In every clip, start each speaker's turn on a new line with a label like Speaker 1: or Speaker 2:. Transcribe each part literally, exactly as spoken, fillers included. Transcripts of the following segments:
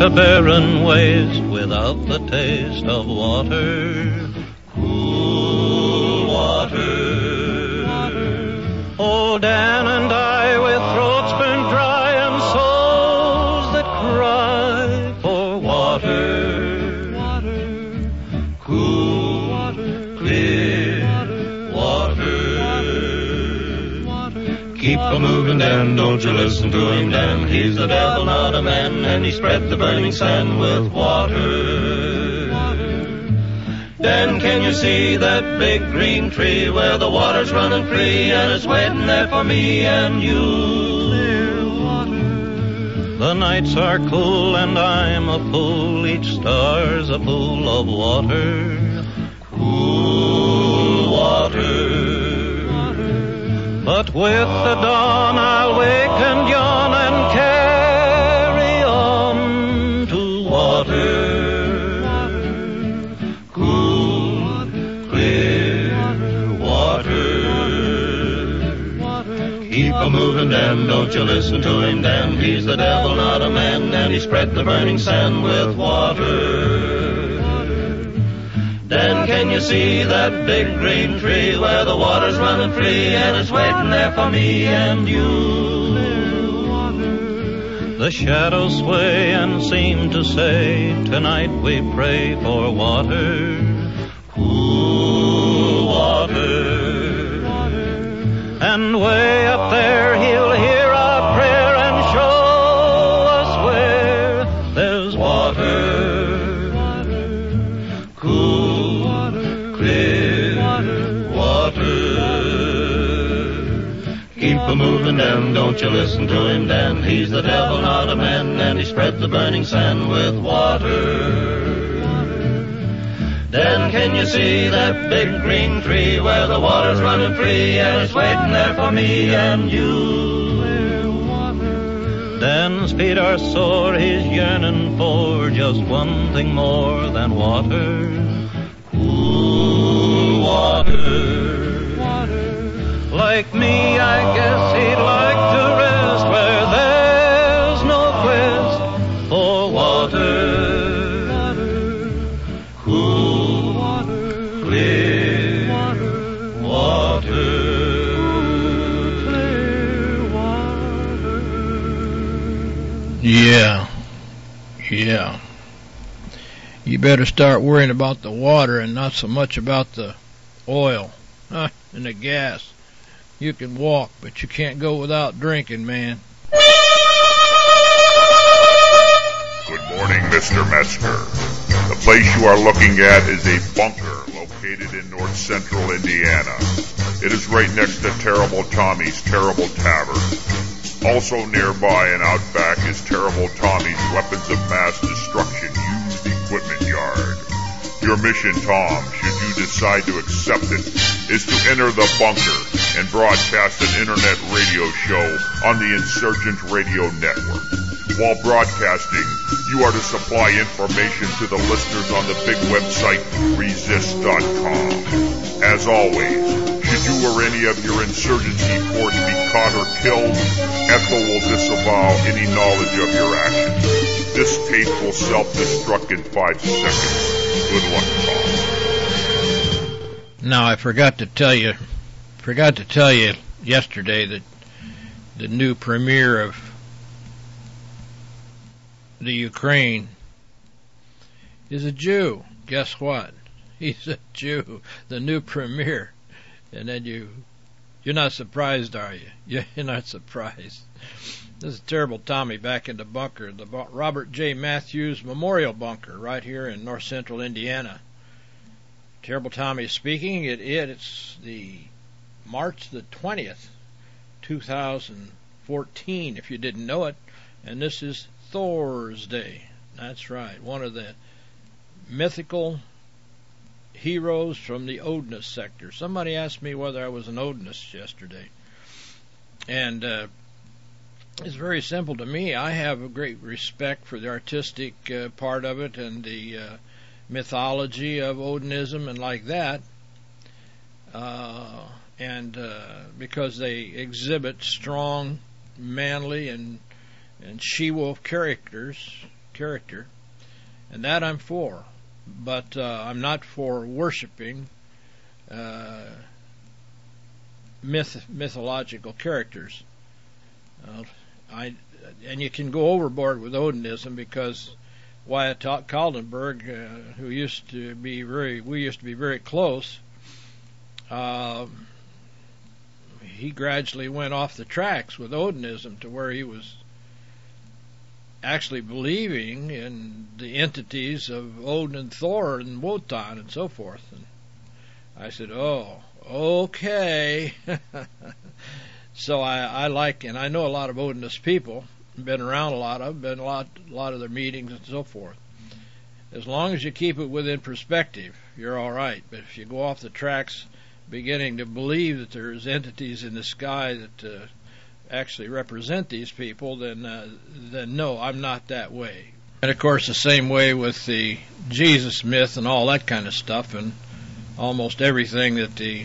Speaker 1: a barren waste without the taste of water. Cool water. water. Oh, Dan and I, with throats burnt dry and souls that cry for water. water. Cool, water. clear water. water. Keep a moving, Dan, don't you listen to him, Dan. He's the devil, not a man, and he spread the burning sand with water. Dan, can you see that big green tree where the water's running free and it's waiting there for me and you? Clear water. The nights are cool and I'm a fool, each star's a pool of water. Cool water. water. But with the dawn I'll wake and yawn and carry on to water. Keep a moving, Dan, don't you listen to him, Dan. He's the devil, not a man, and he spread the burning sand with water. Dan, can you see that big green tree where the water's running free and it's waiting there for me and you? The shadows sway and seem to say, tonight we pray for water. Cool water. And way up there he'll hear our prayer and show us where there's water. water. Cool, water. clear water. water. Keep a moving, Dan, don't you listen to him, Dan. He's the devil, not a man, and he spread the burning sand with water. Dan, can you see that big green tree where the water's running free and it's waiting there for me and you? Dan's feet are sore, he's yearning for just one thing more than water. Cool water. water. Like me, I guess he'd like to rest where there's no quest for water.
Speaker 2: Yeah, yeah. You better start worrying about the water and not so much about the oil huh, and the gas. You can walk, but you can't go without drinking, man.
Speaker 3: Good morning, Mister Metzger. The place you are looking at is a bunker located in north central Indiana. It is right next to Terrible Tommy's Terrible Tavern. Also nearby and out back is Terrible Tommy's Weapons of Mass Destruction Used Equipment Yard. Your mission, Tom, should you decide to accept it, is to enter the bunker and broadcast an internet radio show on the Insurgent Radio Network. While broadcasting, you are to supply information to the listeners on the big website resist dot com. As always, should you or any of your insurgency force be caught or killed, Ethel will disavow any knowledge of your actions. This tape will self-destruct in five seconds. Good luck, Tom.
Speaker 2: Now, I forgot to tell you, forgot to tell you yesterday that the new premier of the Ukraine is a Jew. Guess what? He's a Jew, the new premier. And then you, you're not surprised, are you? You're not surprised. This is Terrible Tommy back in the bunker, the Robert J. Matthews Memorial Bunker, right here in north central Indiana. Terrible Tommy speaking. It, it it's the March the twentieth, two thousand fourteen, if you didn't know it, and this is Thor's Day. That's right, one of the mythical heroes from the Odinist sector. Somebody asked me whether I was an Odinist yesterday. And uh, it's very simple to me. I have a great respect for the artistic uh, part of it and the uh, mythology of Odinism and like that. Uh, and uh, because they exhibit strong, manly, and, and she-wolf characters, character, and that I'm for. But uh, I'm not for worshiping uh, myth mythological characters. Uh, I and you can go overboard with Odinism, because Wyatt Kaldenberg, uh, who used to be very, we used to be very close. Uh, he gradually went off the tracks with Odinism to where he was actually believing in the entities of Odin and Thor and Wotan and so forth. And I said, oh, okay. So I, I like, and I know a lot of Odinist people, been around a lot of, been a lot, a lot of their meetings and so forth. As long as you keep it within perspective, you're all right. But if you go off the tracks, beginning to believe that there's entities in the sky that uh, actually represent these people, then uh, then no, I'm not that way. And of course, the same way with the Jesus myth and all that kind of stuff, and almost everything that the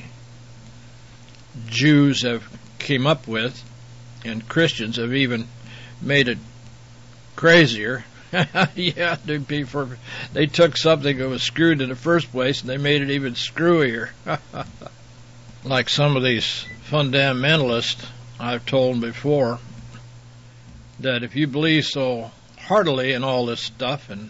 Speaker 2: Jews have came up with, and Christians have even made it crazier. Yeah, for, they took something that was screwed in the first place and they made it even screwier. Like some of these fundamentalists, I've told them before that if you believe so heartily in all this stuff, and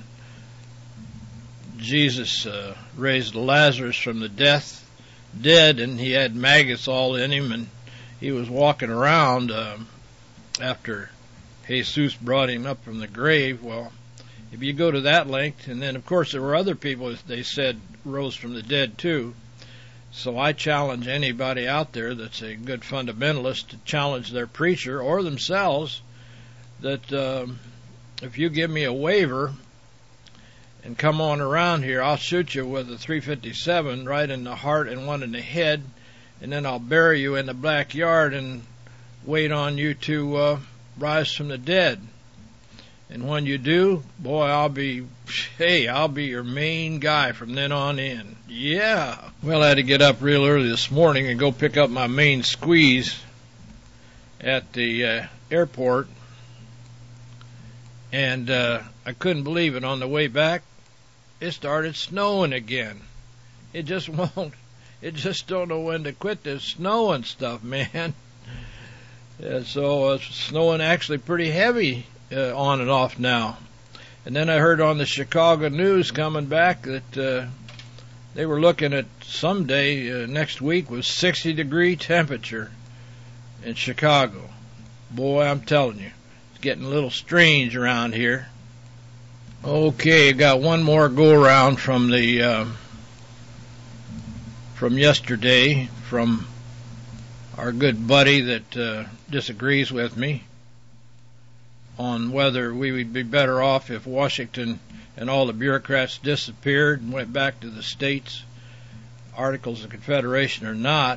Speaker 2: Jesus uh, raised Lazarus from the death, dead, and he had maggots all in him, and he was walking around um, after Jesus brought him up from the grave. Well, if you go to that length, and then of course there were other people they said rose from the dead too. So I challenge anybody out there that's a good fundamentalist to challenge their preacher or themselves that um, if you give me a waiver and come on around here, I'll shoot you with a three fifty-seven right in the heart and one in the head, and then I'll bury you in the backyard and wait on you to uh, rise from the dead. And when you do, boy, I'll be, hey, I'll be your main guy from then on in. Yeah. Well, I had to get up real early this morning and go pick up my main squeeze at the uh, airport. And uh, I couldn't believe it. On the way back, it started snowing again. It just won't. It just don't know when to quit this snowing stuff, man. And so it's snowing actually pretty heavy uh, on and off now. And then I heard on the Chicago News coming back that uh, they were looking at someday uh, next week was sixty degree temperature in Chicago. Boy, I'm telling you, it's getting a little strange around here. Okay, got one more go around from the uh, from yesterday from our good buddy that uh, disagrees with me on whether we would be better off if Washington and all the bureaucrats disappeared and went back to the states, Articles of Confederation or not.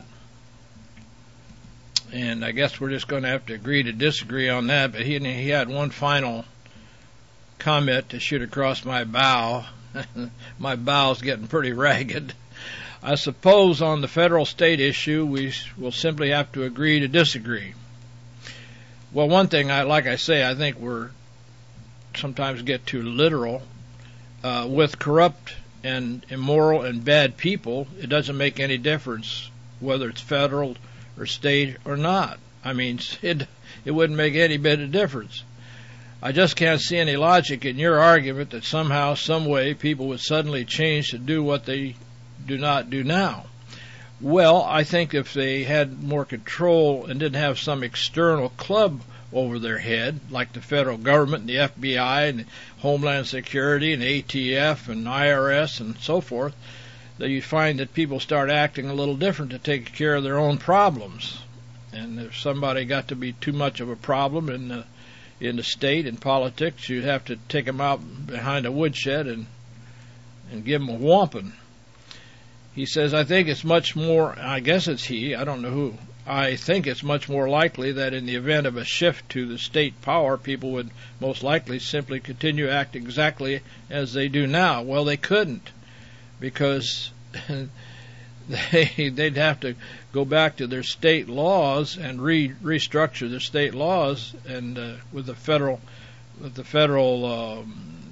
Speaker 2: And I guess we're just going to have to agree to disagree on that. But he, he had one final comment to shoot across my bow. My bow's getting pretty ragged. I suppose on the federal-state issue, we will simply have to agree to disagree. Well, one thing, I like I say, I think we're sometimes get too literal. Uh, with corrupt and immoral and bad people, it doesn't make any difference whether it's federal or state or not. I mean, it it wouldn't make any bit of difference. I just can't see any logic in your argument that somehow, some way, people would suddenly change to do what they do not do now. Well, I think if they had more control and didn't have some external club over their head, like the federal government and the F B I and Homeland Security and A T F and I R S and so forth, that you find that people start acting a little different to take care of their own problems. And if somebody got to be too much of a problem in the in the state and politics, you'd have to take them out behind a woodshed and and give them a whomping. He says, I think it's much more, I guess it's he, I don't know who, I think it's much more likely that in the event of a shift to the state power, people would most likely simply continue to act exactly as they do now. Well, they couldn't, because they, they'd have to go back to their state laws and re, restructure their state laws, and uh, with the federal, with the federal um,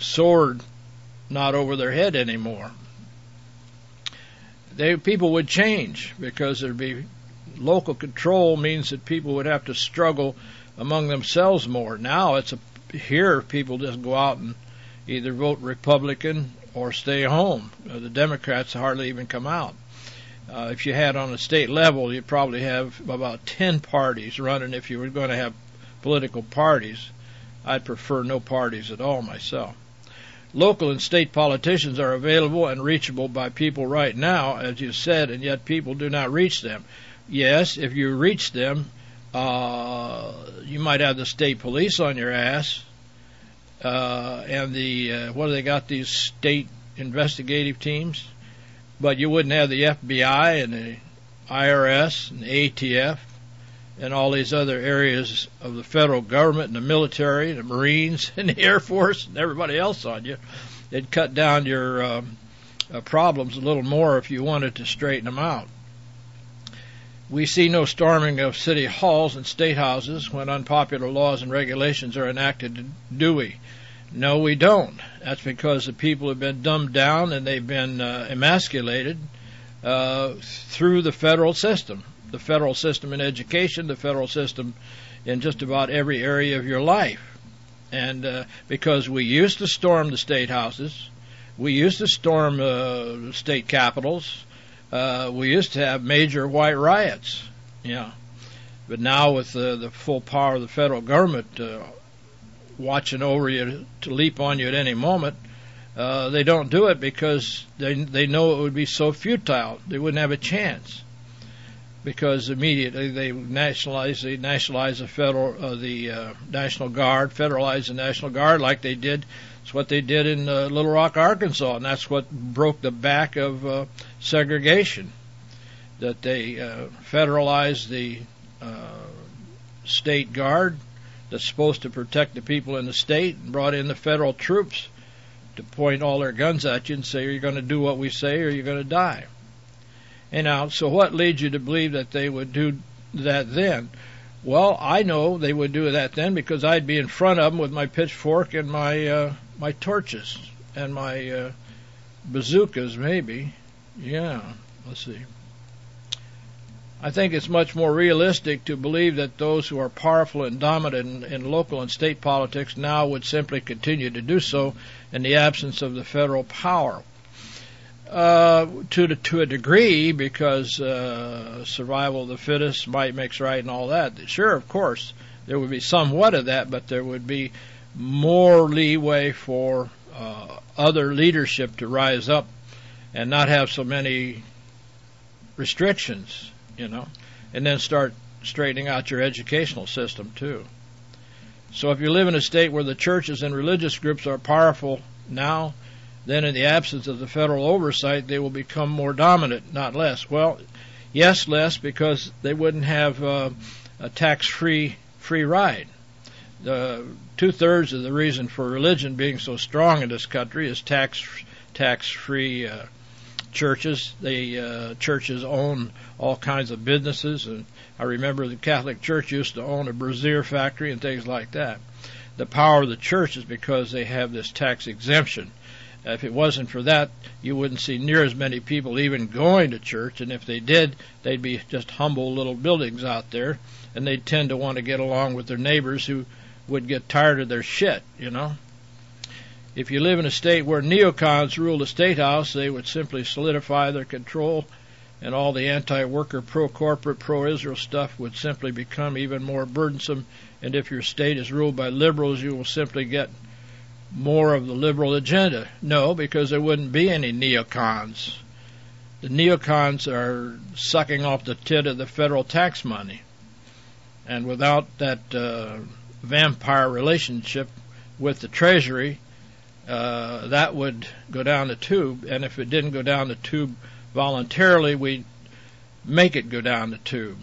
Speaker 2: sword not over their head anymore. They people would change because there'd be local control means that people would have to struggle among themselves more. Now it's a here people just go out and either vote Republican or stay home. Uh, the Democrats hardly even come out. Uh, if you had on a state level, you'd probably have about ten parties running if you were going to have political parties. I'd prefer no parties at all myself. Local and state politicians are available and reachable by people right now, as you said, and yet people do not reach them. Yes, if you reach them, uh, you might have the state police on your ass, uh, and the, uh, what do they got, these state investigative teams? But you wouldn't have the F B I and the I R S and the A T F and all these other areas of the federal government and the military, the Marines and the Air Force and everybody else on you. It'd cut down your um, uh, problems a little more if you wanted to straighten them out. We see no storming of city halls and state houses when unpopular laws and regulations are enacted, do we? No, we don't. That's because the people have been dumbed down and they've been uh, emasculated uh, through the federal system. The federal system in education, the federal system in just about every area of your life. And uh, because we used to storm the state houses, we used to storm uh, state capitals, uh, we used to have major white riots. Yeah. But now with uh, the full power of the federal government uh, watching over you to leap on you at any moment, uh, they don't do it because they they know it would be so futile. They wouldn't have a chance. Because immediately they nationalize, they nationalize the federal, uh, the uh, National Guard, federalize the National Guard like they did. It's what they did in uh, Little Rock, Arkansas, and that's what broke the back of uh, segregation. That they uh, federalized the uh, state guard that's supposed to protect the people in the state, and brought in the federal troops to point all their guns at you and say, "You're going to do what we say, or you're going to die." And now, so what leads you to believe that they would do that then? Well, I know they would do that then because I'd be in front of them with my pitchfork and my uh, my torches and my uh, bazookas, maybe. Yeah, let's see. I think it's much more realistic to believe that those who are powerful and dominant in, in local and state politics now would simply continue to do so in the absence of the federal power. Uh, to the, to a degree, because uh, survival of the fittest, might makes right, and all that. Sure, of course, there would be somewhat of that, but there would be more leeway for uh, other leadership to rise up and not have so many restrictions, you know, and then start straightening out your educational system too. So if you live in a state where the churches and religious groups are powerful now, then in the absence of the federal oversight, they will become more dominant, not less. Well, yes, less, because they wouldn't have uh, a tax-free free ride. The two-thirds of the reason for religion being so strong in this country is tax tax-free uh, churches. The uh, churches own all kinds of businesses, and I remember the Catholic Church used to own a brassiere factory and things like that. The power of the church is because they have this tax exemption. If it wasn't for that, you wouldn't see near as many people even going to church, and if they did, they'd be just humble little buildings out there, and they'd tend to want to get along with their neighbors who would get tired of their shit, you know. If you live in a state where neocons rule the state house, they would simply solidify their control, and all the anti-worker, pro-corporate, pro-Israel stuff would simply become even more burdensome, and if your state is ruled by liberals, you will simply get more of the liberal agenda. No, because there wouldn't be any neocons. The neocons are sucking off the tit of the federal tax money. And without that uh, vampire relationship with the Treasury, uh, that would go down the tube. And if it didn't go down the tube voluntarily, we'd make it go down the tube.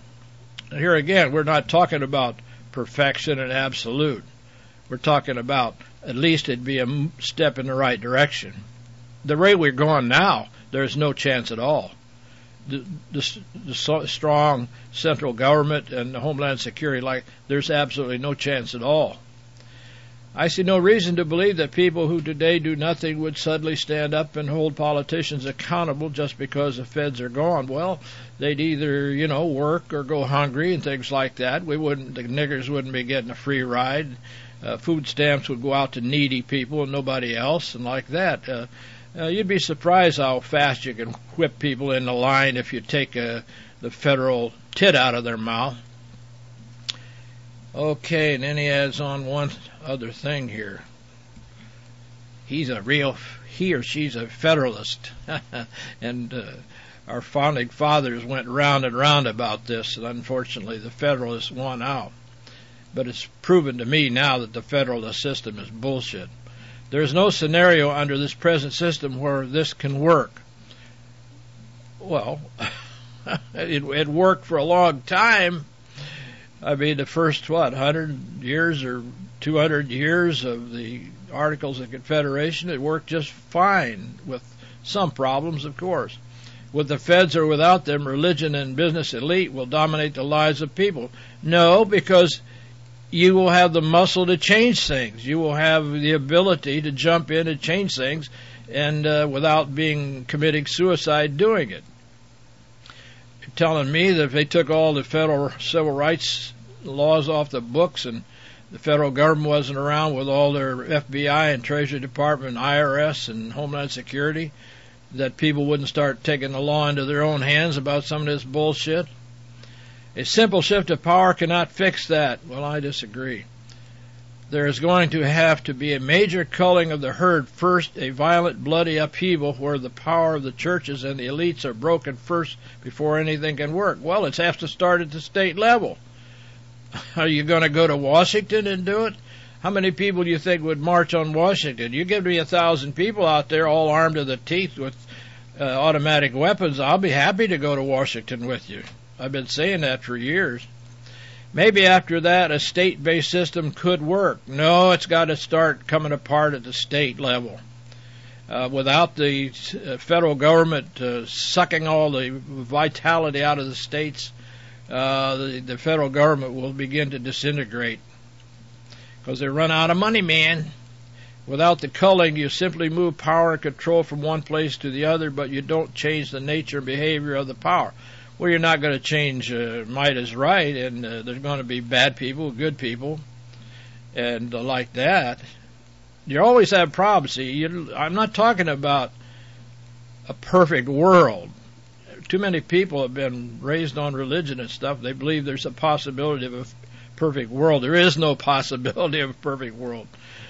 Speaker 2: Here again, we're not talking about perfection and absolute. We're talking about at least it'd be a step in the right direction. The way we're going now, there's no chance at all. The, the, the so strong central government and the Homeland Security, like, there's absolutely no chance at all. I see no reason to believe that people who today do nothing would suddenly stand up and hold politicians accountable just because the feds are gone. Well, they'd either, you know, work or go hungry and things like that. We wouldn't, the niggers wouldn't be getting a free ride. Uh, food stamps would go out to needy people and nobody else, and like that. Uh, uh, you'd be surprised how fast you can whip people in the line if you take uh, the federal tit out of their mouth. Okay, and then he adds on one other thing here. He's a real, he or she's a Federalist. and uh, our founding fathers went round and round about this, and unfortunately the Federalists won out. But it's proven to me now that the Federalist system is bullshit. There's no scenario under this present system where this can work. Well, it, it worked for a long time. I mean, the first, what, one hundred years or two hundred years of the Articles of Confederation, it worked just fine, with some problems, of course. With the feds or without them, religion and business elite will dominate the lives of people. No, because you will have the muscle to change things. You will have the ability to jump in and change things, and uh, without being committing suicide doing it. Telling me that if they took all the federal civil rights laws off the books and the federal government wasn't around with all their F B I and Treasury Department, and I R S and Homeland Security, that people wouldn't start taking the law into their own hands about some of this bullshit? A simple shift of power cannot fix that. Well, I disagree. There is going to have to be a major culling of the herd first, a violent, bloody upheaval where the power of the churches and the elites are broken first before anything can work. Well, it has to start at the state level. Are you going to go to Washington and do it? How many people do you think would march on Washington? You give me a thousand people out there all armed to the teeth with uh, automatic weapons, I'll be happy to go to Washington with you. I've been saying that for years. Maybe after that a state-based system could work. No, it's got to start coming apart at the state level. Uh, without the uh, federal government uh, sucking all the vitality out of the states, uh, the, the federal government will begin to disintegrate. Because they run out of money, man. Without the culling, you simply move power and control from one place to the other, but you don't change the nature and behavior of the power. Well, you're not going to change uh, might is right, and uh, there's going to be bad people, good people, and uh, like that. You always have problems. See, you, I'm not talking about a perfect world. Too many people have been raised on religion and stuff. They believe there's a possibility of a perfect world. There is no possibility of a perfect world.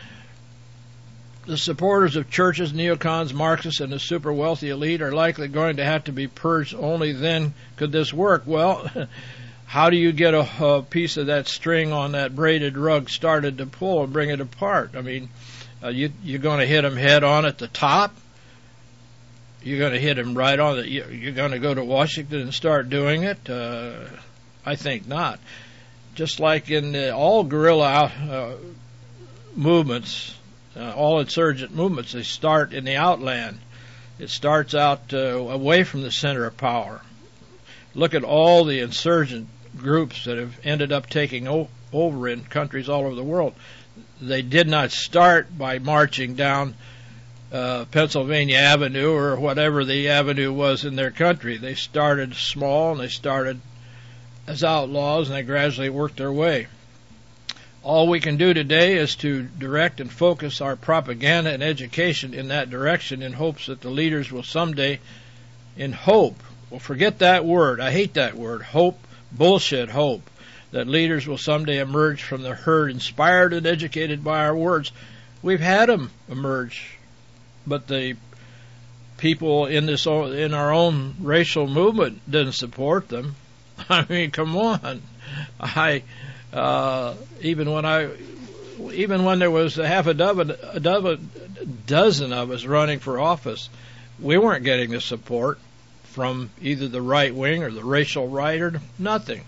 Speaker 2: The supporters of churches, neocons, Marxists, and the super wealthy elite are likely going to have to be purged. Only then could this work. Well, how do you get a, a piece of that string on that braided rug started to pull and bring it apart? I mean, uh, you, you're going to hit them head on at the top? You're going to hit them right on the, you're going to go to Washington and start doing it? Uh, I think not. Just like in the, all guerrilla uh, movements, Uh, all insurgent movements, they start in the outland. It starts out uh, away from the center of power. Look at all the insurgent groups that have ended up taking o- over in countries all over the world. They did not start by marching down uh, Pennsylvania Avenue or whatever the avenue was in their country. They started small, and they started as outlaws, and they gradually worked their way. All we can do today is to direct and focus our propaganda and education in that direction in hopes that the leaders will someday, in hope, well, forget that word. I hate that word. Hope, bullshit hope, that leaders will someday emerge from the herd inspired and educated by our words. We've had them emerge, but the people in this in our own racial movement didn't support them. I mean, come on. I... Uh, even when I, even when there was a half a dozen, a dozen, dozen of us running for office, we weren't getting the support from either the right wing or the racial right or nothing.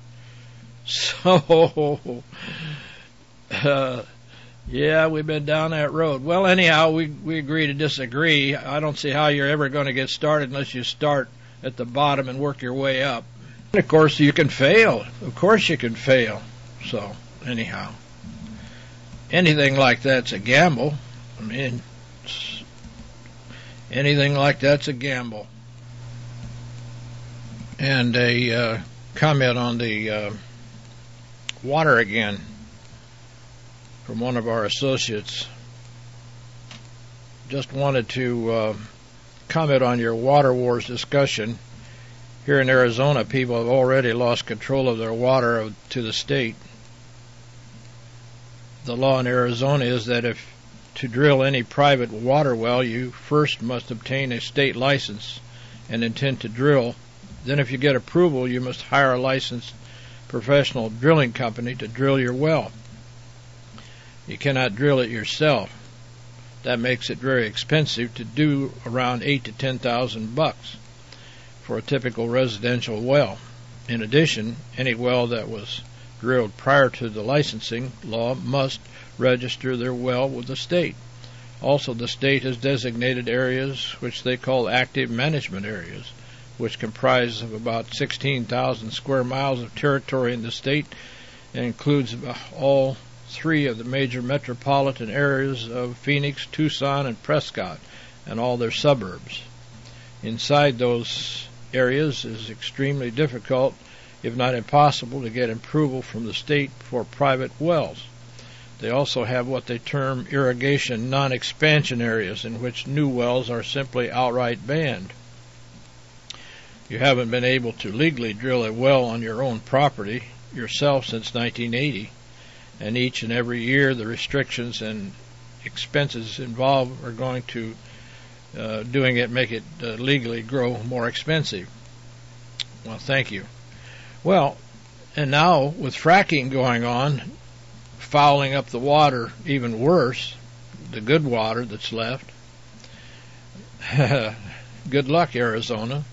Speaker 2: So, uh, yeah, we've been down that road. Well, anyhow, we we agree to disagree. I don't see how you're ever going to get started unless you start at the bottom and work your way up. And of course, you can fail. Of course, you can fail. So, anyhow, anything like that's a gamble. I mean, anything like that's a gamble. And a uh, comment on the uh, water again from one of our associates. Just wanted to uh, comment on your water wars discussion. Here in Arizona, people have already lost control of their water to the state. The law in Arizona is that if to drill any private water well, you first must obtain a state license and intend to drill. Then if you get approval, you must hire a licensed professional drilling company to drill your well. You cannot drill it yourself. That makes it very expensive to do, around eight to ten thousand bucks for a typical residential well. In addition, any well that was drilled prior to the licensing law must register their well with the state. Also, the state has designated areas which they call active management areas, which comprise of about sixteen thousand square miles of territory in the state and includes all three of the major metropolitan areas of Phoenix, Tucson, and Prescott, and all their suburbs. Inside those areas is extremely difficult, if not impossible, to get approval from the state for private wells. They also have what they term irrigation non-expansion areas, in which new wells are simply outright banned. You haven't been able to legally drill a well on your own property yourself since nineteen eighty, and each and every year the restrictions and expenses involved are going to uh, doing it make it uh, legally grow more expensive. Well, thank you. Well, and now with fracking going on, fouling up the water even worse, the good water that's left. Good luck, Arizona.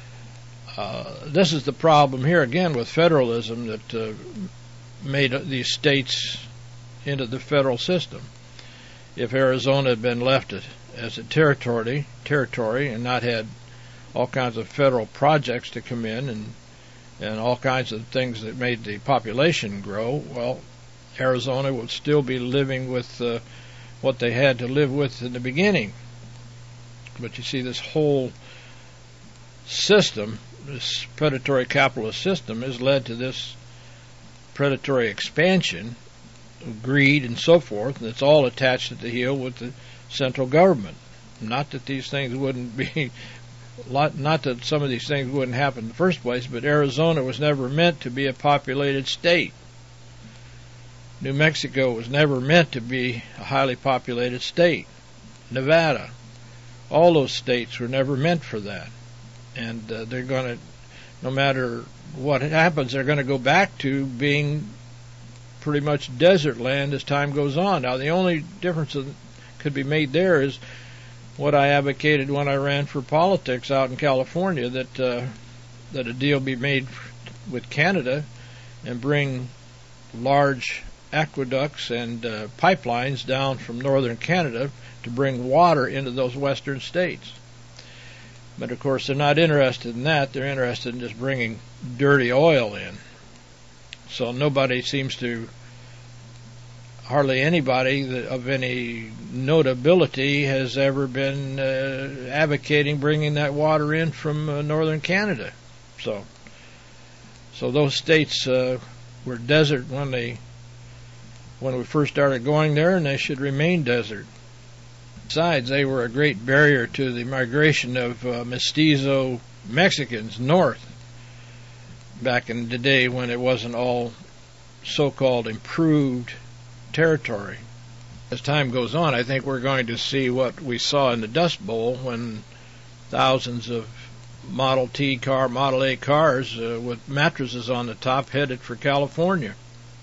Speaker 2: Uh, this is the problem here again with federalism that uh, made these states into the federal system. If Arizona had been left as a territory, territory and not had all kinds of federal projects to come in and and all kinds of things that made the population grow, well, Arizona would still be living with uh, what they had to live with in the beginning. But you see, this whole system, this predatory capitalist system, has led to this predatory expansion, greed, and so forth, and it's all attached at the heel with the central government. Not that these things wouldn't be, not that some of these things wouldn't happen in the first place, but Arizona was never meant to be a populated state. New Mexico was never meant to be a highly populated state. Nevada, all those states were never meant for that. And uh, they're going to, no matter what happens, they're going to go back to being pretty much desert land as time goes on. Now, the only difference that could be made there is what I advocated when I ran for politics out in California, that uh, that a deal be made with Canada and bring large aqueducts and uh, pipelines down from northern Canada to bring water into those western states. But, of course, they're not interested in that. They're interested in just bringing dirty oil in. So nobody seems to, hardly anybody that of any notability has ever been uh, advocating bringing that water in from uh, northern Canada. So so those states uh, were desert when they when we first started going there, and they should remain desert. Besides, they were a great barrier to the migration of uh, mestizo Mexicans north back in the day when it wasn't all so-called improved territory. As time goes on, I think we're going to see what we saw in the Dust Bowl when thousands of Model T car, Model A cars uh, with mattresses on the top headed for California.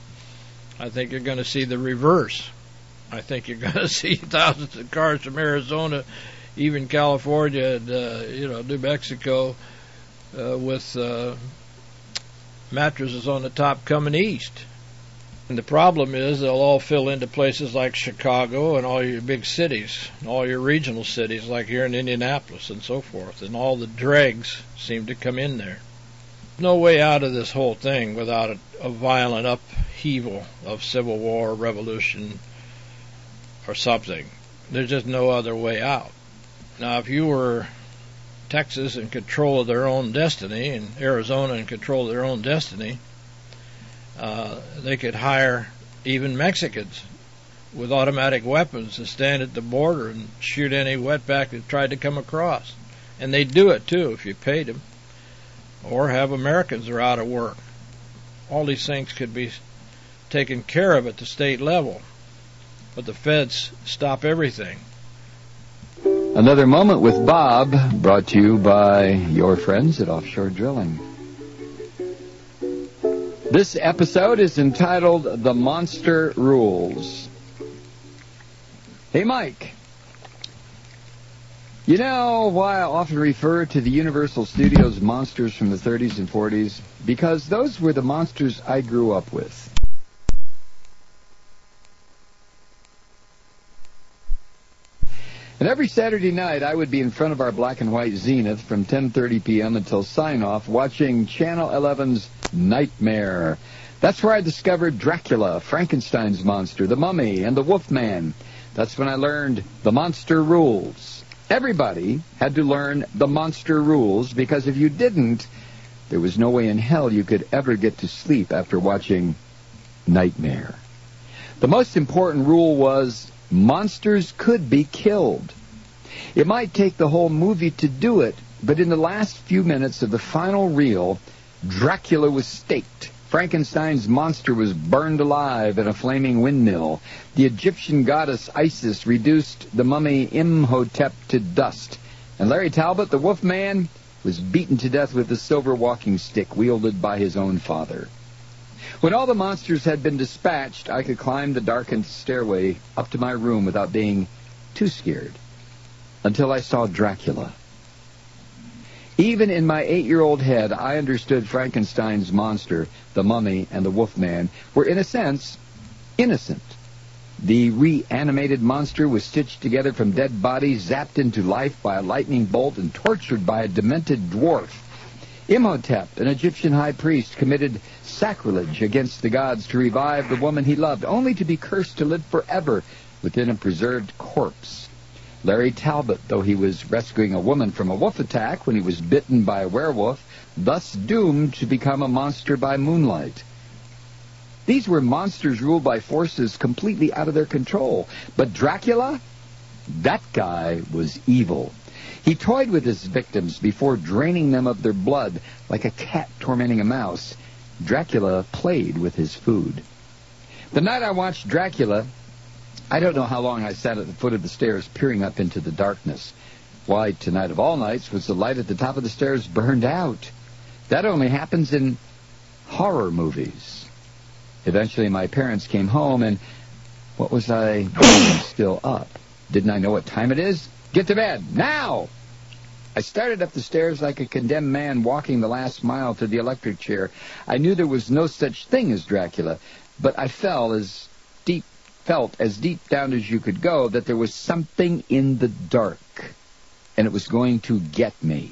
Speaker 2: I think you're going to see the reverse. I think you're going to see thousands of cars from Arizona, even California, and uh, you know, New Mexico, uh, with uh, mattresses on the top coming east. And the problem is they'll all fill into places like Chicago and all your big cities, all your regional cities like here in Indianapolis and so forth, and all the dregs seem to come in there. No way out of this whole thing without a, a violent upheaval of civil war, revolution, or something. There's just no other way out. Now, if you were Texas in control of their own destiny and Arizona in control of their own destiny, uh, they could hire even Mexicans with automatic weapons to stand at the border and shoot any wetback that tried to come across. And they'd do it, too, if you paid them. Or have Americans that are out of work. All these things could be taken care of at the state level. But the feds stop everything.
Speaker 4: Another Moment with Bob, brought to you by your friends at Offshore Drilling. This episode is entitled The Monster Rules. Hey, Mike. You know why I often refer to the Universal Studios monsters from the thirties and forties? Because those were the monsters I grew up with. And every Saturday night, I would be in front of our black and white Zenith from ten thirty p.m. until sign-off, watching Channel eleven's Nightmare. That's where I discovered Dracula, Frankenstein's monster, the Mummy, and the Wolfman. That's when I learned the monster rules. Everybody had to learn the monster rules, because if you didn't, there was no way in hell you could ever get to sleep after watching Nightmare. The most important rule was monsters could be killed. It might take the whole movie to do it, but in the last few minutes of the final reel, Dracula was staked. Frankenstein's monster was burned alive in a flaming windmill. The Egyptian goddess Isis reduced the mummy Imhotep to dust. And Larry Talbot, the Wolfman, was beaten to death with a silver walking stick wielded by his own father. When all the monsters had been dispatched, I could climb the darkened stairway up to my room without being too scared, until I saw Dracula. Even in my eight-year-old head, I understood Frankenstein's monster, the Mummy, and the Wolfman were, in a sense, innocent. The reanimated monster was stitched together from dead bodies, zapped into life by a lightning bolt, and tortured by a demented dwarf. Imhotep, an Egyptian high priest, committed sacrilege against the gods to revive the woman he loved, only to be cursed to live forever within a preserved corpse. Larry Talbot, though he was rescuing a woman from a wolf attack when he was bitten by a werewolf, thus doomed to become a monster by moonlight. These were monsters ruled by forces completely out of their control. But Dracula? That guy was evil. He toyed with his victims before draining them of their blood like a cat tormenting a mouse. Dracula played with his food. The night I watched Dracula, I don't know how long I sat at the foot of the stairs peering up into the darkness. Why, tonight of all nights was the light at the top of the stairs burned out. That only happens in horror movies. Eventually my parents came home, and what was I doing still up? Didn't I know what time it is? Get to bed, now! I started up the stairs like a condemned man walking the last mile to the electric chair. I knew there was no such thing as Dracula, but I fell as deep felt as deep down as you could go that there was something in the dark, and it was going to get me.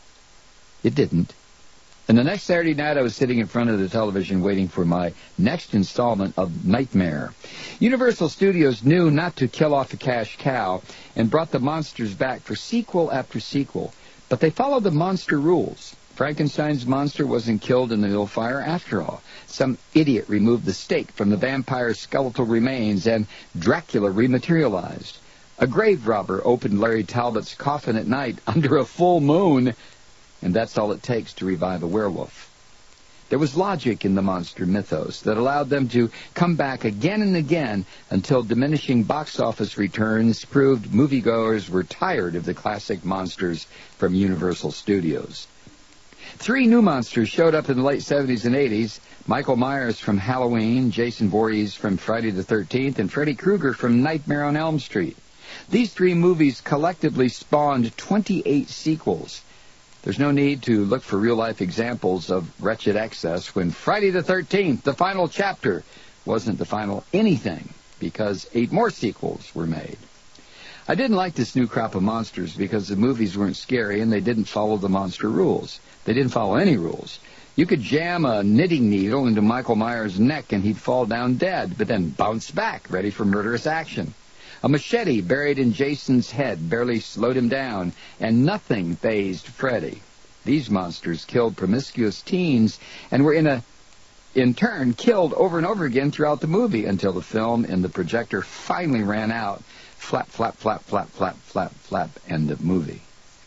Speaker 4: It didn't. And the next Saturday night, I was sitting in front of the television waiting for my next installment of Nightmare. Universal Studios knew not to kill off a cash cow and brought the monsters back for sequel after sequel, but they followed the monster rules. Frankenstein's monster wasn't killed in the Hill Fire after all. Some idiot removed the stake from the vampire's skeletal remains, and Dracula rematerialized. A grave robber opened Larry Talbot's coffin at night under a full moon, and that's all it takes to revive a werewolf. There was logic in the monster mythos that allowed them to come back again and again until diminishing box office returns proved moviegoers were tired of the classic monsters from Universal Studios. Three new monsters showed up in the late seventies and eighties. Michael Myers from Halloween, Jason Voorhees from Friday the thirteenth, and Freddy Krueger from Nightmare on Elm Street. These three movies collectively spawned twenty-eight sequels. There's no need to look for real-life examples of wretched excess when Friday the thirteenth, the final chapter, wasn't the final anything, because eight more sequels were made. I didn't like this new crop of monsters because the movies weren't scary and they didn't follow the monster rules. They didn't follow any rules. You could jam a knitting needle into Michael Myers' neck and he'd fall down dead, but then bounce back, ready for murderous action. A machete buried in Jason's head barely slowed him down, and nothing fazed Freddy. These monsters killed promiscuous teens and were in a, in turn killed over and over again throughout the movie until the film in the projector finally ran out. Flap, flap, flap, flap, flap, flap, flap, end of movie.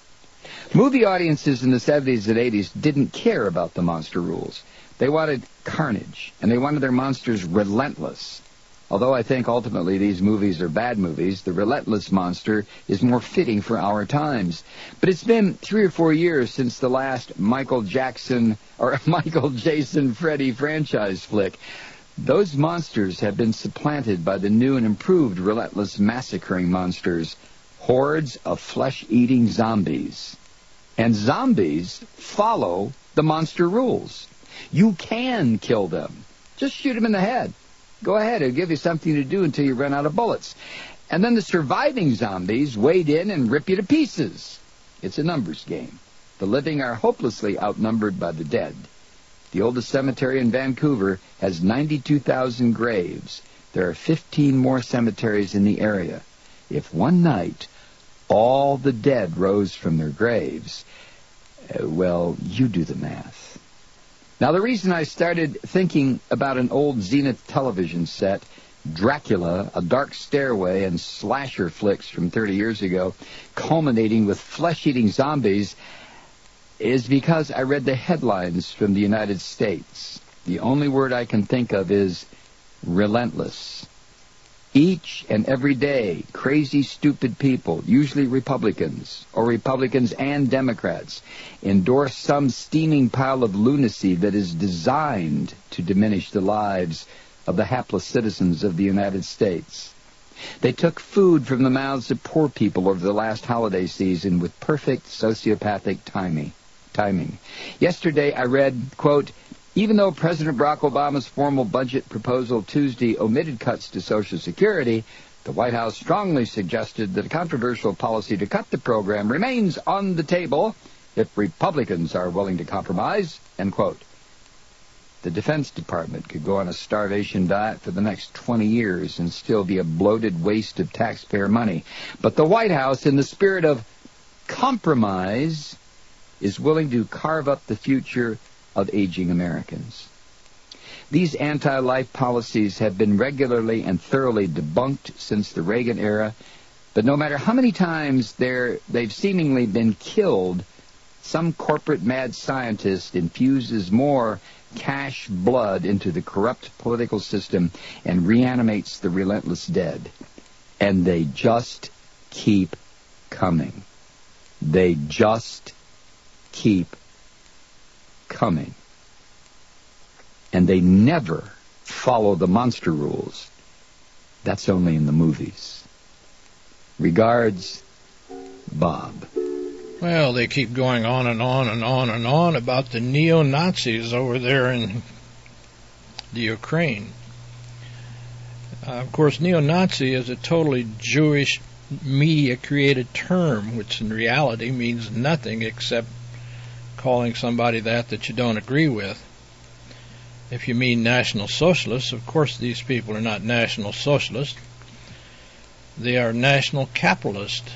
Speaker 4: Movie audiences in the seventies and eighties didn't care about the monster rules. They wanted carnage, and they wanted their monsters relentless. Although I think ultimately these movies are bad movies, the relentless monster is more fitting for our times. But it's been three or four years since the last Michael Jackson or Michael Jason Freddy franchise flick. Those monsters have been supplanted by the new and improved relentless massacring monsters, hordes of flesh-eating zombies. And zombies follow the monster rules. You can kill them. Just shoot them in the head. Go ahead, it'll give you something to do until you run out of bullets. And then the surviving zombies wade in and rip you to pieces. It's a numbers game. The living are hopelessly outnumbered by the dead. The oldest cemetery in Vancouver has ninety-two thousand graves. There are fifteen more cemeteries in the area. If one night all the dead rose from their graves, uh, well, you do the math. Now, the reason I started thinking about an old Zenith television set, Dracula, A Dark Stairway, and slasher flicks from thirty years ago, culminating with flesh-eating zombies, is because I read the headlines from the United States. The only word I can think of is relentless. Each and every day, crazy, stupid people, usually Republicans, or Republicans and Democrats, endorse some steaming pile of lunacy that is designed to diminish the lives of the hapless citizens of the United States. They took food from the mouths of poor people over the last holiday season with perfect sociopathic timing. timing. Yesterday I read, quote, even though President Barack Obama's formal budget proposal Tuesday omitted cuts to Social Security, the White House strongly suggested that a controversial policy to cut the program remains on the table if Republicans are willing to compromise, end quote. The Defense Department could go on a starvation diet for the next twenty years and still be a bloated waste of taxpayer money. But the White House, in the spirit of compromise, is willing to carve up the future of aging Americans. These anti-life policies have been regularly and thoroughly debunked since the Reagan era, but no matter how many times they're, they've seemingly been killed, some corporate mad scientist infuses more cash blood into the corrupt political system and reanimates the relentless dead. And they just keep coming. They just keep coming. And they never follow the monster rules. That's only in the movies. Regards, Bob.
Speaker 2: Well, they keep going on and on and on and on about the neo-Nazis over there in the Ukraine. Uh, of course, neo-Nazi is a totally Jewish media-created term, which in reality means nothing except calling somebody that that you don't agree with. If you mean National Socialists, of course these people are not National Socialists. They are National Capitalists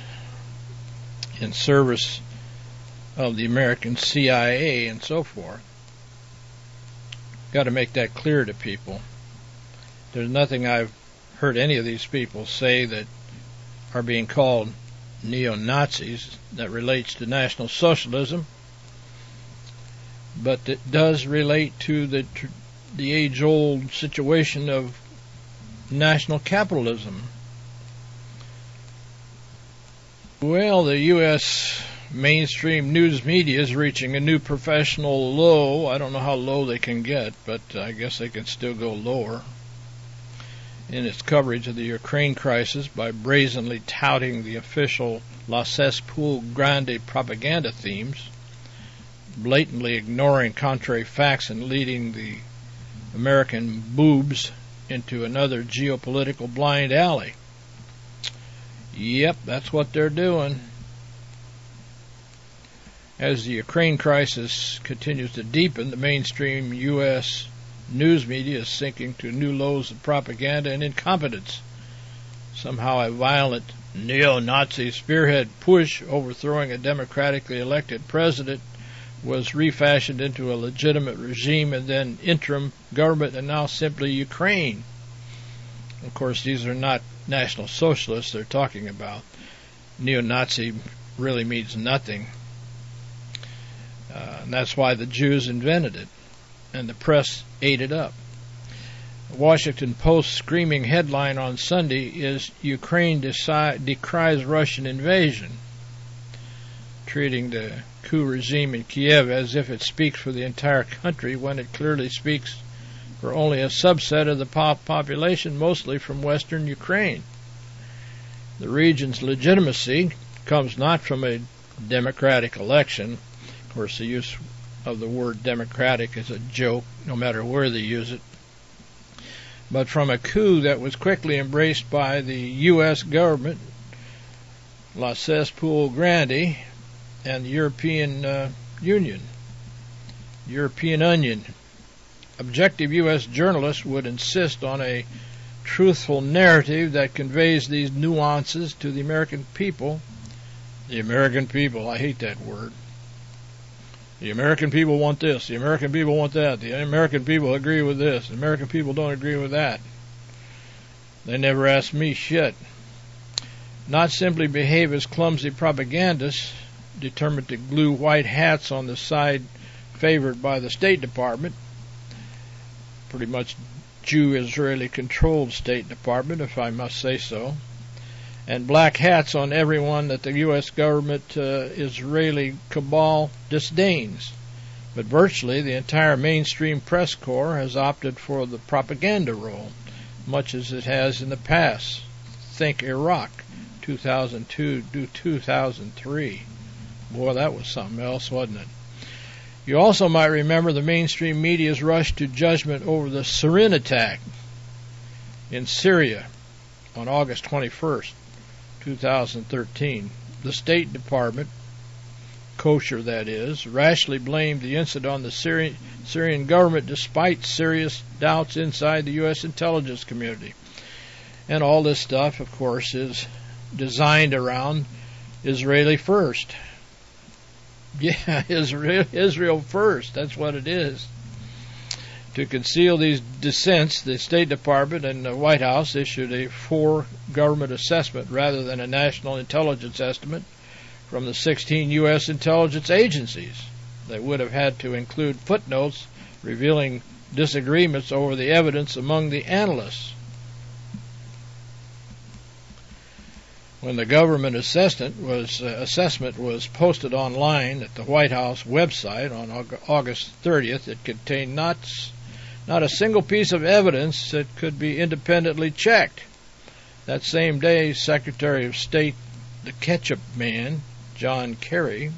Speaker 2: in service of the American C I A and so forth. Got to make that clear to people. There's nothing I've heard any of these people say that are being called neo-Nazis that relates to National Socialism, but it does relate to the the age-old situation of national capitalism. Well, the U S mainstream news media is reaching a new professional low. I don't know how low they can get, but I guess they can still go lower in its coverage of the Ukraine crisis by brazenly touting the official La Cesspool Grande propaganda themes, blatantly ignoring contrary facts and leading the American boobs into another geopolitical blind alley. Yep, that's what they're doing. As the Ukraine crisis continues to deepen, the mainstream U S news media is sinking to new lows of propaganda and incompetence. somehow a violent neo-Nazi spearhead push overthrowing a democratically elected president was refashioned into a legitimate regime and then interim government, and now simply Ukraine. Of course, these are not National Socialists they're talking about. Neo-Nazi really means nothing. Uh, and that's why the Jews invented it, and the press ate it up. The Washington Post screaming headline on Sunday is Ukraine decide, decries Russian invasion, treating the coup regime in Kiev as if it speaks for the entire country when it clearly speaks for only a subset of the pop population, mostly from western Ukraine. The region's legitimacy comes not from a democratic election. Of course, the use of the word democratic is a joke, no matter where they use it, but from a coup that was quickly embraced by the U S government, La Cesspool Grande, and the European uh, Union, European Union. Objective U S journalists would insist on a truthful narrative that conveys these nuances to the American people. The American people, I hate that word. The American people want this, the American people want that, the American people agree with this, the American people don't agree with that. They never ask me shit. Not simply behave as clumsy propagandists, determined to glue white hats on the side favored by the State Department, pretty much Jew-Israeli controlled State Department, if I must say so, and black hats on everyone that the U S government uh, Israeli cabal disdains. But virtually the entire mainstream press corps has opted for the propaganda role, much as it has in the past. Think Iraq, two thousand two to two thousand three. Boy, that was something else, wasn't it? You also might remember the mainstream media's rush to judgment over the sarin attack in Syria on August twenty-first, two thousand thirteen. The State Department, kosher that is, rashly blamed the incident on the Syrian, Syrian government despite serious doubts inside the U S intelligence community. And all this stuff, of course, is designed around Israeli first. Yeah, Israel, Israel first, that's what it is. To conceal these dissents, the State Department and the White House issued a for-government assessment rather than a national intelligence estimate from the sixteen U S intelligence agencies. They would have had to include footnotes revealing disagreements over the evidence among the analysts. When the government assessment was, uh, assessment was posted online at the White House website on August thirtieth, it contained not, not a single piece of evidence that could be independently checked. That same day, Secretary of State, the ketchup man, John Kerry,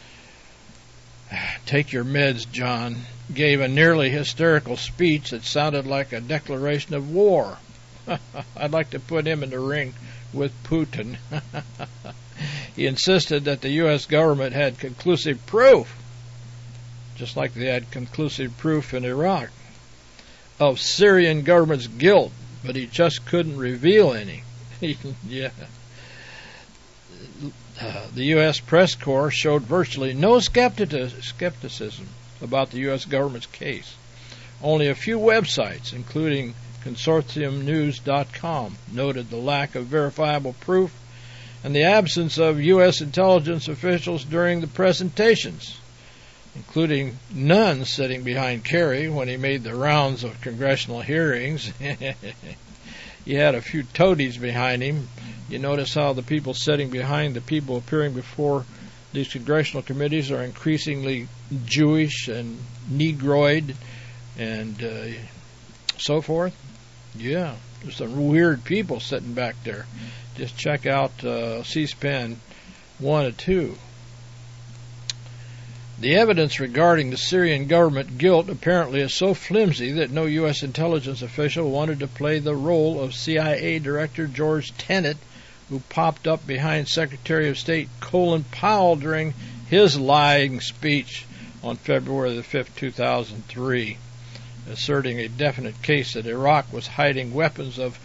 Speaker 2: take your meds, John, gave a nearly hysterical speech that sounded like a declaration of war. I'd like to put him in the ring with Putin. He insisted that the U S government had conclusive proof, just like they had conclusive proof in Iraq, of Syrian government's guilt, but he just couldn't reveal any. Yeah. Uh, the U S press corps showed virtually no skepticism about the U S government's case. Only a few websites, including consortium news dot com, noted the lack of verifiable proof and the absence of U S intelligence officials during the presentations, including none sitting behind Kerry when he made the rounds of congressional hearings. He had a few toadies behind him. You notice how the people sitting behind the people appearing before these congressional committees are increasingly Jewish and Negroid and uh, so forth? Yeah, there's some weird people sitting back there. Just check out uh, C-SPAN one and two. The evidence regarding the Syrian government guilt apparently is so flimsy that no U S intelligence official wanted to play the role of C I A Director George Tenet, who popped up behind Secretary of State Colin Powell during his lying speech on February the fifth, two thousand three, asserting a definite case that Iraq was hiding weapons of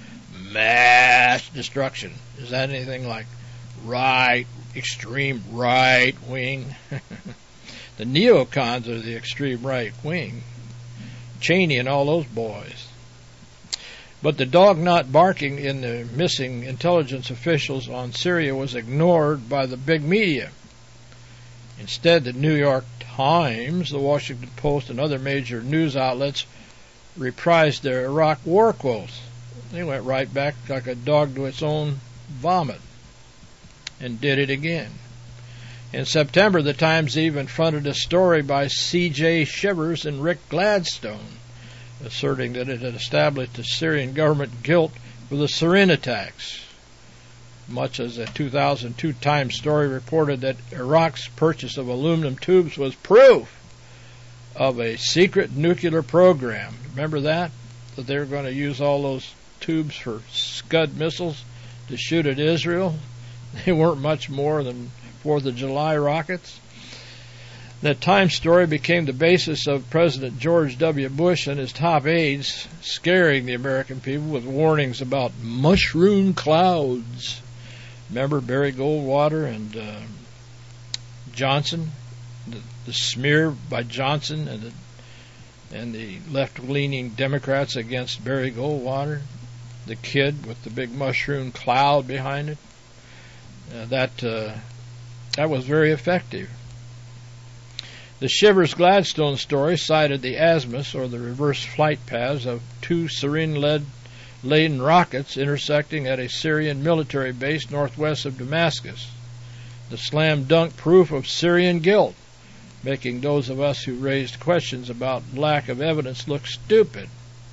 Speaker 2: mass destruction. Is that anything like right, extreme right wing? The neocons are the extreme right wing. Cheney and all those boys. But the dog not barking in the missing intelligence officials on Syria was ignored by the big media. Instead, the New York Times, the Washington Post, and other major news outlets reprised their Iraq war quotes. They went right back like a dog to its own vomit and did it again. In September, the Times even fronted a story by C J Shivers and Rick Gladstone, asserting that it had established the Syrian government guilt for the sarin attacks, much as a two thousand two Times story reported that Iraq's purchase of aluminum tubes was proof of a secret nuclear program. Remember that? That they were going to use all those tubes for Scud missiles to shoot at Israel? They weren't much more than Fourth of July rockets. That Times story became the basis of President George W. Bush and his top aides scaring the American people with warnings about mushroom clouds. Remember Barry Goldwater and uh, Johnson, the, the smear by Johnson and the, and the left-leaning Democrats against Barry Goldwater, the kid with the big mushroom cloud behind it. Uh, that uh, that was very effective. The Shivers-Gladstone story cited the azimuths, or the reverse flight paths, of two sarin-laden rockets intersecting at a Syrian military base northwest of Damascus. The slam-dunk proof of Syrian guilt, making those of us who raised questions about lack of evidence look stupid.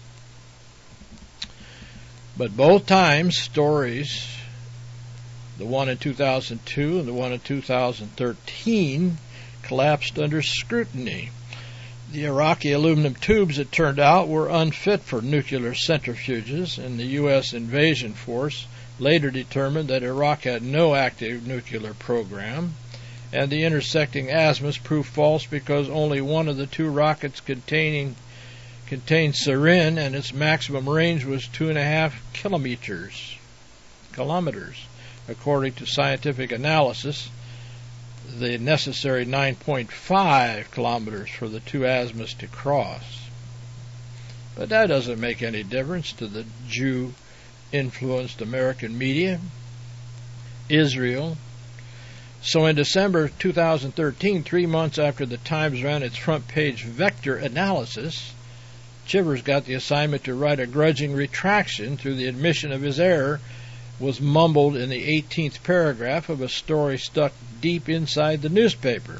Speaker 2: But both times stories, the one in two thousand two and the one in two thousand thirteen, collapsed under scrutiny. The Iraqi aluminum tubes, it turned out, were unfit for nuclear centrifuges, and the U S invasion force later determined that Iraq had no active nuclear program, and the intersecting azimuths proved false because only one of the two rockets containing contained sarin, and its maximum range was two and a half kilometers. Kilometers, according to scientific analysis. The necessary nine point five kilometers for the two azimuths to cross. But that doesn't make any difference to the Jew-influenced American media. Israel. So in December two thousand thirteen, three months after the Times ran its front-page vector analysis, Chivers got the assignment to write a grudging retraction through the admission of his error was mumbled in the eighteenth paragraph of a story stuck deep inside the newspaper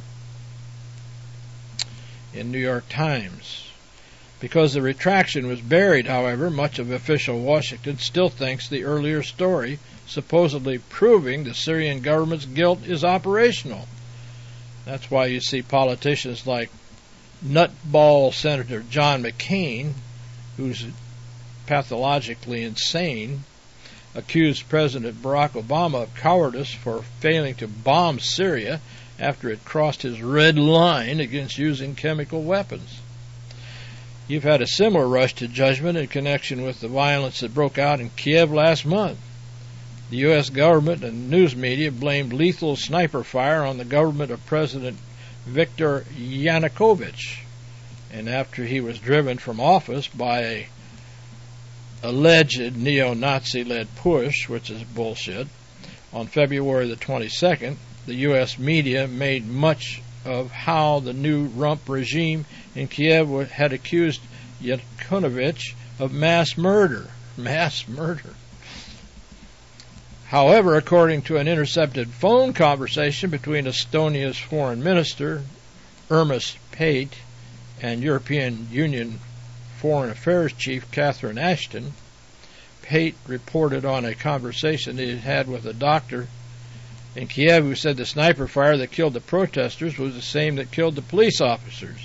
Speaker 2: in New York Times. Because the retraction was buried, however, much of official Washington still thinks the earlier story, supposedly proving the Syrian government's guilt, is operational. That's why you see politicians like nutball Senator John McCain, who's pathologically insane, accused President Barack Obama of cowardice for failing to bomb Syria after it crossed his red line against using chemical weapons. You've had a similar rush to judgment in connection with the violence that broke out in Kiev last month. The U S government and news media blamed lethal sniper fire on the government of President Viktor Yanukovych, and after he was driven from office by a alleged neo-Nazi-led push, which is bullshit, on February the twenty-second, the U S media made much of how the new rump regime in Kiev had accused Yanukovych of mass murder. Mass murder. However, according to an intercepted phone conversation between Estonia's foreign minister, Urmas Paet, and European Union Foreign Affairs Chief Catherine Ashton, Paet reported on a conversation he had had with a doctor in Kiev who said the sniper fire that killed the protesters was the same that killed the police officers.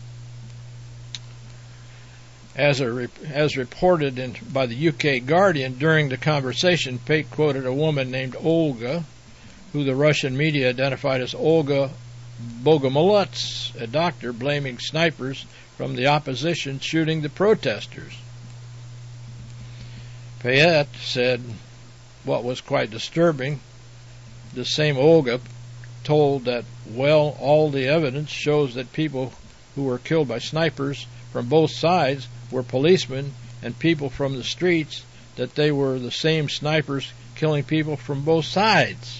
Speaker 2: As, a, as reported in, by the U K Guardian, during the conversation, Paet quoted a woman named Olga, who the Russian media identified as Olga Bogomolets, a doctor blaming snipers from the opposition shooting the protesters. Payette said what was quite disturbing. The same Olga told that, well, all the evidence shows that people who were killed by snipers from both sides were policemen and people from the streets, that they were the same snipers killing people from both sides.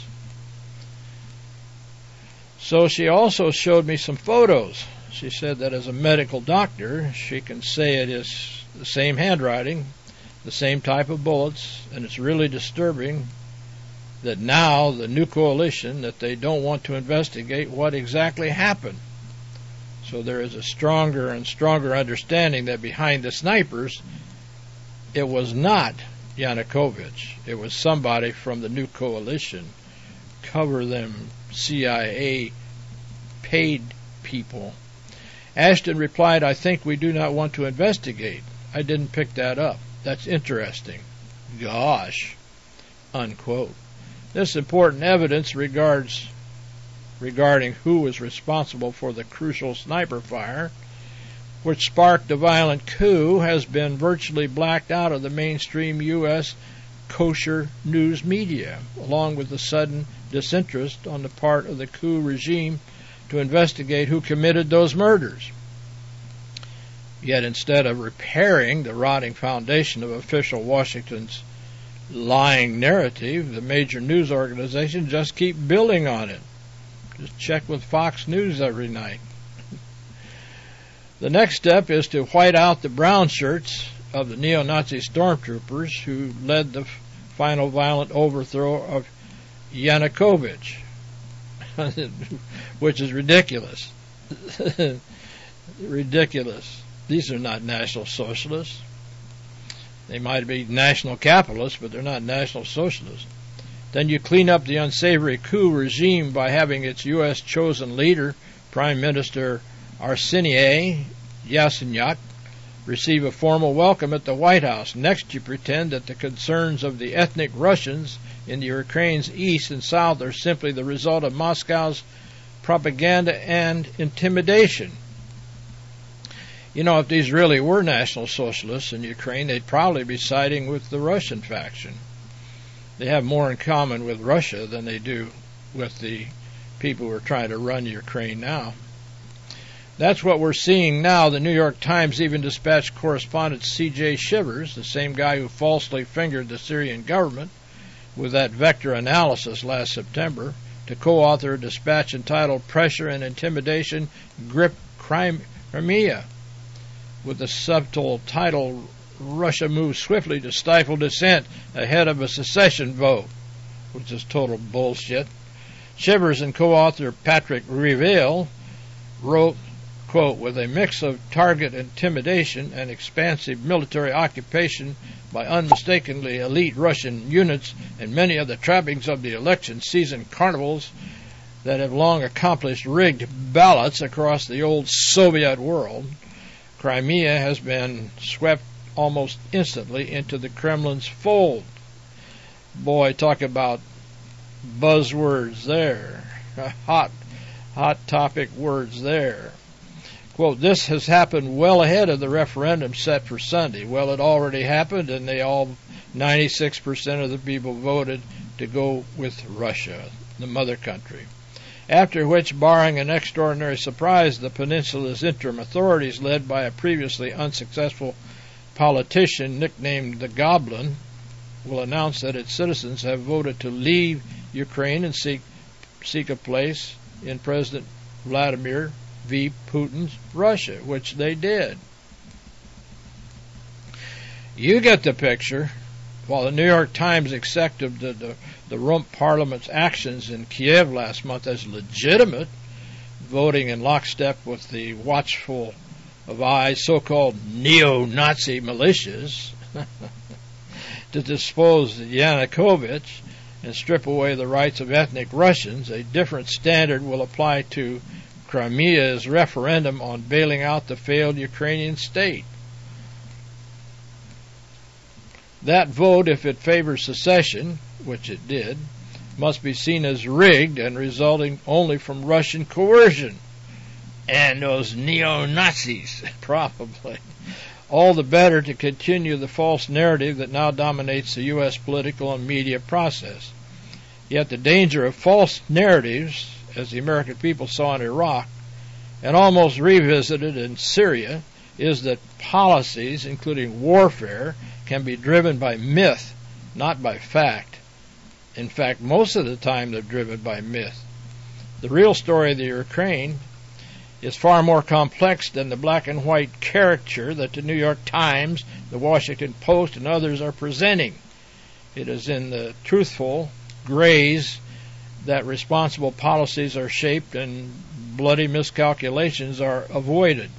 Speaker 2: So she also showed me some photos. She said that as a medical doctor, she can say it is the same handwriting, the same type of bullets, and it's really disturbing that now the new coalition, that they don't want to investigate what exactly happened. So there is a stronger and stronger understanding that behind the snipers, it was not Yanukovych. It was somebody from the new coalition. Cover them C I A paid people. Ashton replied, I think we do not want to investigate. I didn't pick that up. That's interesting. Gosh. Unquote. This important evidence regards regarding who was responsible for the crucial sniper fire, which sparked a violent coup, has been virtually blacked out of the mainstream U S kosher news media, along with the sudden disinterest on the part of the coup regime to investigate who committed those murders. Yet instead of repairing the rotting foundation of official Washington's lying narrative, the major news organizations just keep building on it. Just check with Fox News every night. The next step is to white out the brown shirts of the neo-Nazi stormtroopers who led the final violent overthrow of Yanukovych, which is ridiculous. Ridiculous. These are not National Socialists. They might be national capitalists, but they're not National Socialists. Then you clean up the unsavory coup regime by having its U S chosen leader, Prime Minister Arseniy Yatsenyuk, receive a formal welcome at the White House. Next, you pretend that the concerns of the ethnic Russians in the Ukraine's east and south are simply the result of Moscow's propaganda and intimidation. You know, if these really were National Socialists in Ukraine, they'd probably be siding with the Russian faction. They have more in common with Russia than they do with the people who are trying to run Ukraine now. That's what we're seeing now. The New York Times even dispatched correspondent C J Shivers, the same guy who falsely fingered the Syrian government with that vector analysis last September, to co-author a dispatch entitled Pressure and Intimidation Grip Crimea, with the subtle title, Russia Moves Swiftly to Stifle Dissent Ahead of a Secession Vote, which is total bullshit. Shivers and co-author Patrick Revelle wrote, quote, with a mix of target intimidation and expansive military occupation by unmistakably elite Russian units and many of the trappings of the election season carnivals that have long accomplished rigged ballots across the old Soviet world, Crimea has been swept almost instantly into the Kremlin's fold. Boy, talk about buzzwords there. Hot, hot topic words there. Quote, this has happened well ahead of the referendum set for Sunday. Well, it already happened, and they all, ninety-six percent of the people voted to go with Russia, the mother country. After which, barring an extraordinary surprise, the peninsula's interim authorities, led by a previously unsuccessful politician nicknamed the Goblin, will announce that its citizens have voted to leave Ukraine and seek seek a place in President Vladimir V. Putin's Russia, which they did. You get the picture. While the New York Times accepted the, the, the Rump Parliament's actions in Kiev last month as legitimate, voting in lockstep with the watchful of eyes so-called neo-Nazi militias to dispose of Yanukovych and strip away the rights of ethnic Russians, a different standard will apply to Crimea's referendum on bailing out the failed Ukrainian state. That vote, if it favors secession, which it did, must be seen as rigged and resulting only from Russian coercion. And those neo-Nazis, probably. all the better to continue the false narrative that now dominates the U S political and media process. Yet the danger of false narratives, as the American people saw in Iraq, and almost revisited in Syria, is that policies, including warfare, can be driven by myth, not by fact. In fact, most of the time they're driven by myth. The real story of the Ukraine is far more complex than the black and white caricature that the New York Times, the Washington Post, and others are presenting. It is in the truthful grays that responsible policies are shaped and bloody miscalculations are avoided.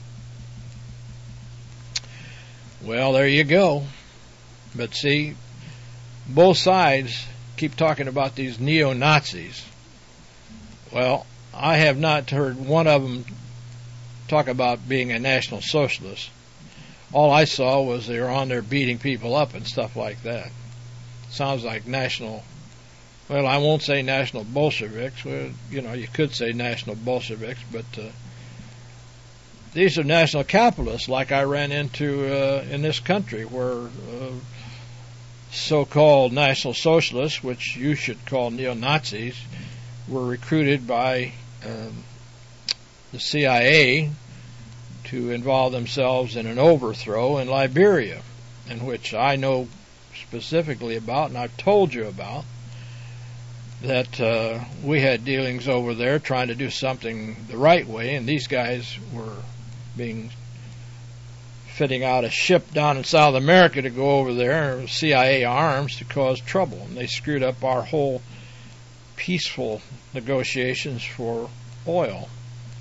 Speaker 2: Well, there you go. But see, both sides keep talking about these neo-Nazis. Well, I have not heard one of them talk about being a National Socialist. All I saw was they were on there beating people up and stuff like that. Sounds like national, well, I won't say National Bolsheviks. Well, you know, you could say National Bolsheviks, but uh, these are national capitalists like I ran into uh, in this country, where uh, so-called National Socialists, which you should call neo-Nazis, were recruited by um, the C I A to involve themselves in an overthrow in Liberia, in which I know specifically about, and I've told you about, that uh, we had dealings over there trying to do something the right way, and these guys were being fitting out a ship down in South America to go over there, C I A arms, to cause trouble, and they screwed up our whole peaceful negotiations for oil.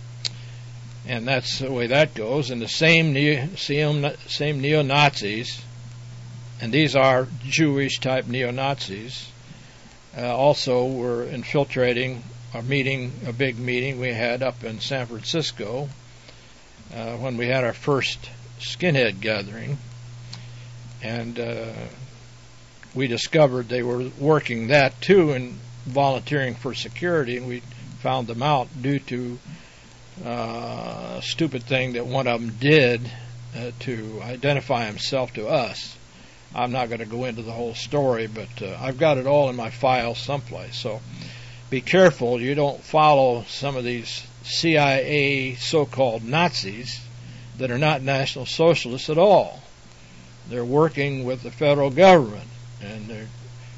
Speaker 2: And that's the way that goes. And the same neo, same, same neo-Nazis, and these are Jewish-type neo-Nazis, uh, also were infiltrating a meeting, a big meeting we had up in San Francisco uh, when we had our first skinhead gathering. And uh, we discovered they were working that too and volunteering for security, and we found them out due to uh, a stupid thing that one of them did uh, to identify himself to us. I'm not going to go into the whole story, but uh, I've got it all in my file someplace. So be careful you don't follow some of these C I A so-called Nazis that are not National Socialists at all. They're working with the federal government, and they're,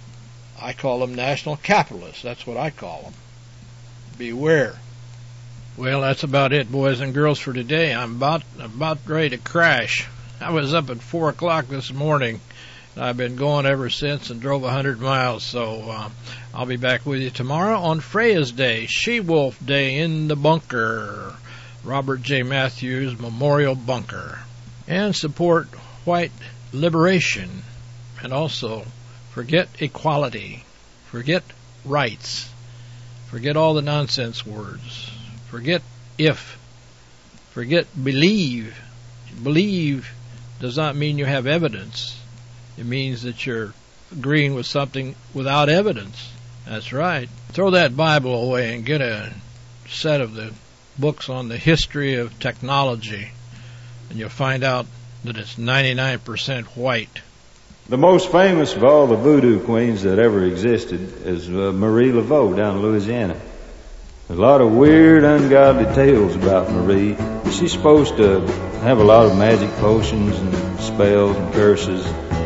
Speaker 2: I call them national capitalists. That's what I call them. Beware. Well, that's about it, boys and girls, for today. I'm about about ready to crash. I was up at four o'clock this morning. I've been going ever since and drove a hundred miles. So uh, I'll be back with you tomorrow on Freya's Day, She-Wolf Day in the bunker, Robert J. Matthews Memorial Bunker, and support white liberation, and also forget equality, forget rights, forget all the nonsense words, forget if, forget believe. Believe does not mean you have evidence. It means that you're agreeing with something without evidence. That's right. Throw that Bible away and get a set of the books on the history of technology, and you'll find out that it's ninety-nine percent white.
Speaker 5: The most famous of all the voodoo queens that ever existed is uh, Marie Laveau down in Louisiana. There's a lot of weird, ungodly tales about Marie. She's supposed to have a lot of magic potions and spells and curses.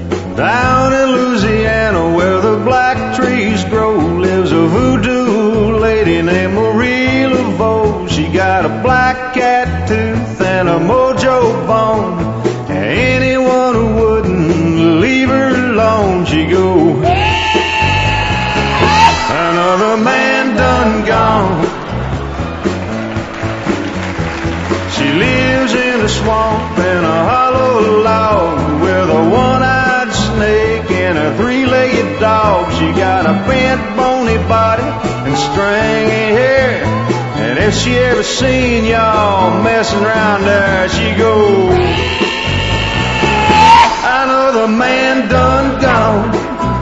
Speaker 5: Down in Louisiana where the black trees grow lives a voodoo lady named Marie Laveau. She got a black cat tooth and a mojo bone. Anyone who wouldn't leave her alone, she go, another man done gone. She lives in a swamp in a hollow log with a one-eyed snake and a three-legged dog. She got a bent, bony body and stringy hair, and if she ever seen y'all messing around there, she go, another man done gone.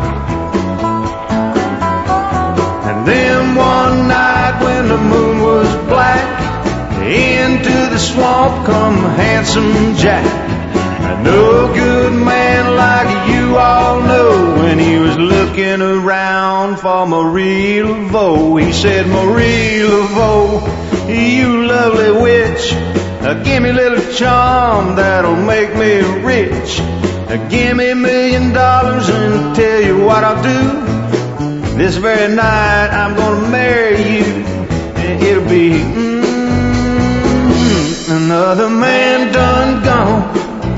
Speaker 5: And then one night when the moon was black, into the swamp come Handsome Jack. No good man like you all know when he was looking around for Marie Laveau. He said, Marie Laveau, you lovely witch, uh, give me a little charm that'll make me rich. Uh, give me a million dollars and tell you what I'll do. This very night I'm gonna marry you, and it'll be mm, another man done gone.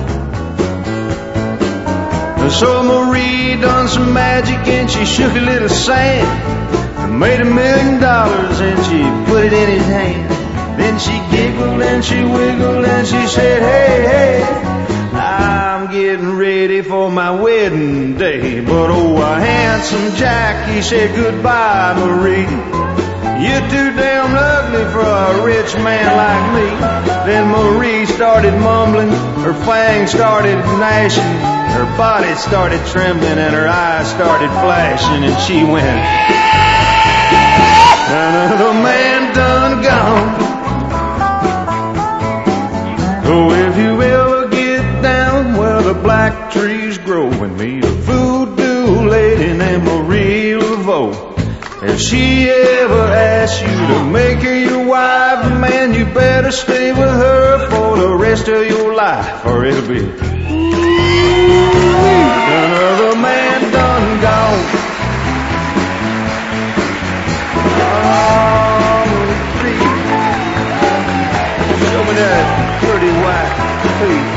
Speaker 5: So Marie done some magic and she shook a little sand and made a million dollars and she put it in his hand. Then she giggled and she wiggled and she said, hey, hey, I'm getting ready for my wedding day. But oh, a handsome Jack, he said, goodbye, Marie. You're too damn ugly for a rich man like me. Then Marie started mumbling, her fangs started gnashing, her body started trembling and her eyes started flashing, and she went, another man done gone. Oh, if you ever get down where the black trees grow and meet a voodoo lady named Marie Laveau, if she ever asks you to make her your wife, man, you better stay with her for the rest of your life, or it'll be another man done gone. Oh, Marie, show me that pretty white feet.